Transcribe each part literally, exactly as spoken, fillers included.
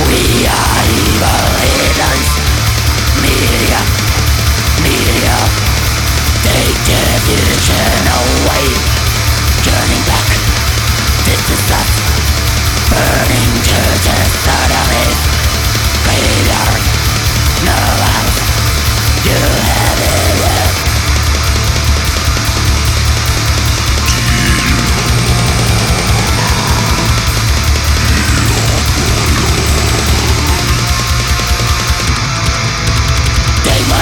We are evil heathens. Media, media, take the fusion away. Turning back, this is us. Burning churches out of it. Graveyard, no house. You have it yet. Take my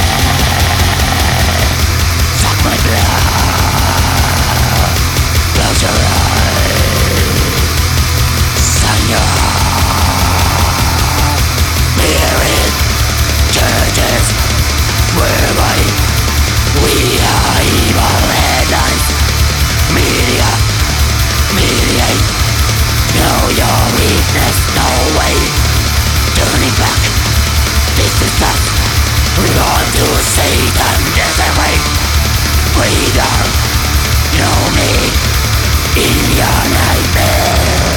hand, suck my blood. Close your eyes, sign your heart. Buried churches, we're white. We are evil headlines. Media, mediate. Know your weakness, no way. Turning back, this is us. We're on to Satan, desecrate. Breather, you know me in your nightmare.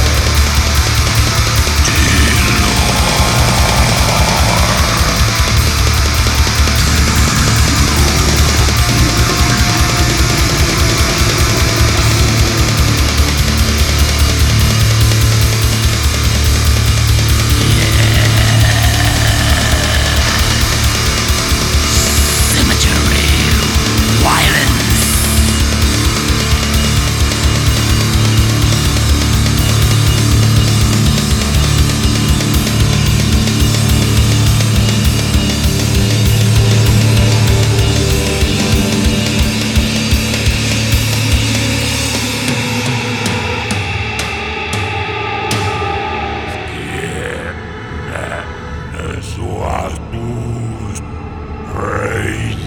Suastus reis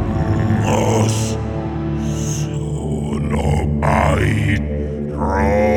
iriamos sono pait